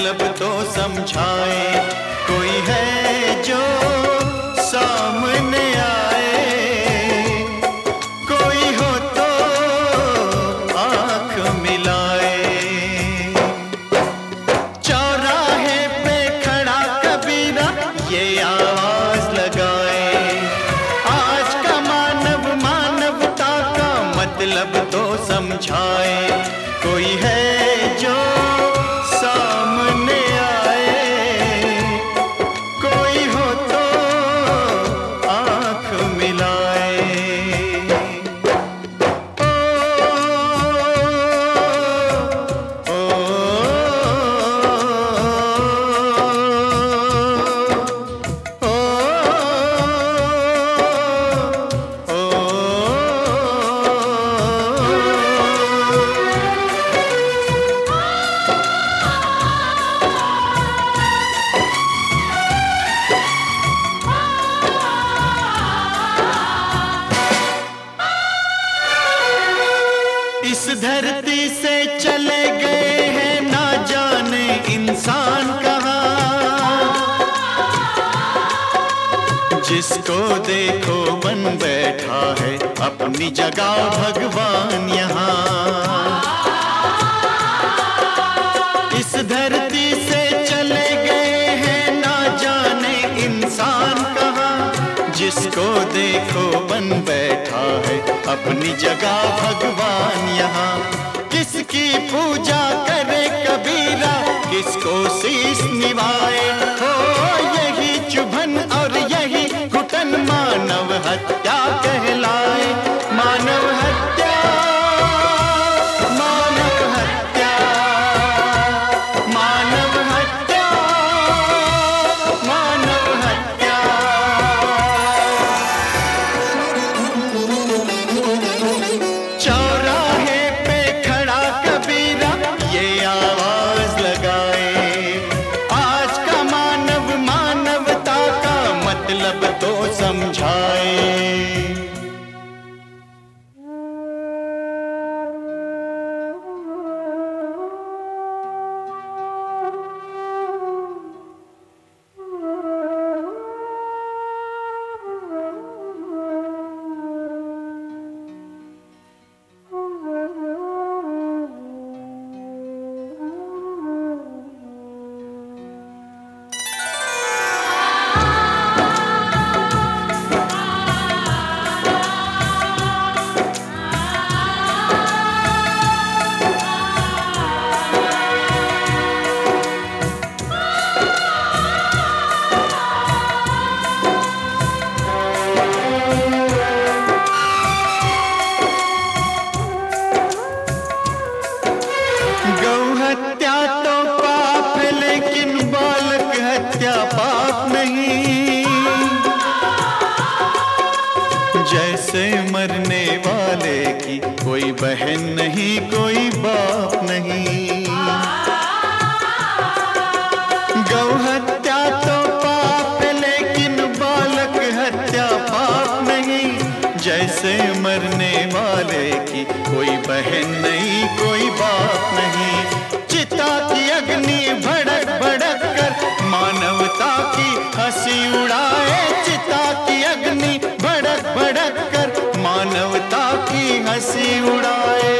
मतलब तो समझाए। कोई है जो सामने आए, कोई हो तो आंख मिलाए। चौराहे पे खड़ा कबीरा ये आवाज लगाए, आज का मानव मानवता का मतलब तो समझाए। कोई है जो सामने आए, कोई हो तो आंख मिलाए। ओ, ओ, ओ, ओ, इस धरती से चले गए हैं ना जाने इंसान कहाँ। जिसको देखो बन बैठा है अपनी जगह भगवान यहाँ। इस धरती से चले गए हैं ना जाने इंसान कहाँ। जिसको देखो बन बैठा है अपनी जगह भगवान यहाँ। किसकी पूजा करे कबीरा, किसको शीश निभाए, हो यही चुभन और यही घुटन मानव हत्या कहलाए। मानव हत्या, मानव हत्या, मानव हत्या, मानव हत्या। चौराहे पे खड़ा कबीरा ये आवाज लगाए, आज का मानव मानवता का मतलब तो समझाए। गौ हत्या तो पाप है लेकिन बालक हत्या पाप नहीं। जैसे मरने वाले की कोई बहन नहीं कोई बाप नहीं। गौ हत्या तो पाप है लेकिन बालक हत्या पाप नहीं। जैसे मरने वाले की कोई बहन नहीं कोई बाप नहीं। चिता की अग्नि भड़क भड़क कर मानवता की हंसी उड़ाए। चिता की अग्नि भड़क भड़क कर मानवता की हंसी उड़ाए।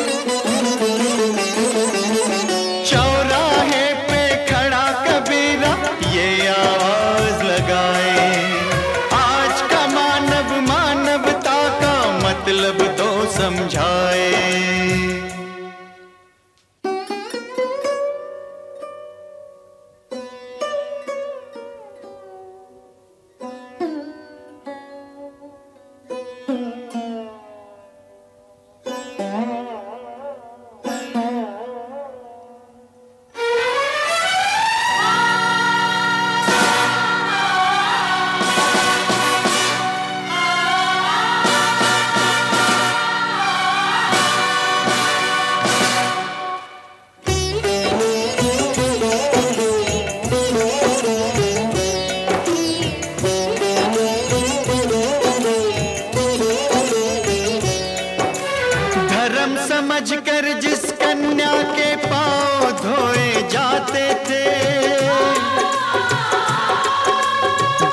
चौराहे पे खड़ा कबीरा ये आवाज लगाए, आज का मानव मानवता का मतलब तो समझाए।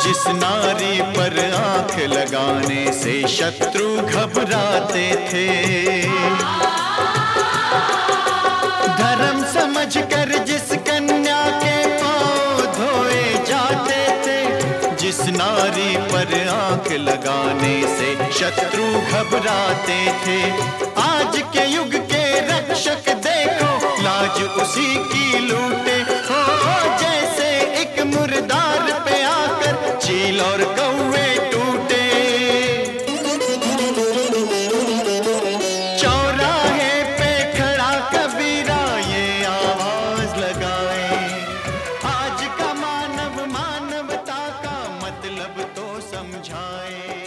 जिस नारी पर आंख लगाने से शत्रु घबराते थे, धर्म समझकर जिस कन्या के पांव धोए जाते थे, जिस नारी पर आंख लगाने से शत्रु घबराते थे, आज के युग के रक्षक देखो लाज उसी की लूटे। हो जैसे एक मुर्दार पे आकर चील और कौवे टूटे, चौराहे पे खड़ा कबीरा ये आवाज लगाए, आज का मानव मानवता का मतलब तो समझाए।